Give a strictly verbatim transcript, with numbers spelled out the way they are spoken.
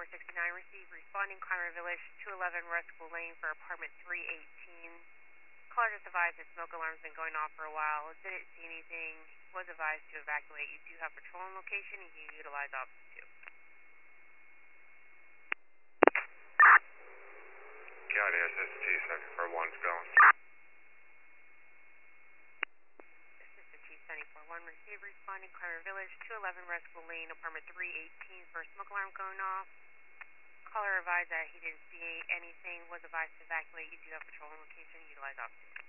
four sixty-nine, receive responding Climber Village, two eleven West School Lane for apartment three eighteen. Caller just advised that smoke alarm's been going off for a while. Didn't see anything. Was advised to evacuate. You do have patrol on location. You can utilize option two. County S S T seventy-four one's going. Assistant Chief seventy-four one, receive responding Climber Village, two eleven West School Lane, apartment three eighteen for a smoke alarm going off. Caller advised that he didn't see anything. Was advised to evacuate. You do have patrol on location. Utilize option two.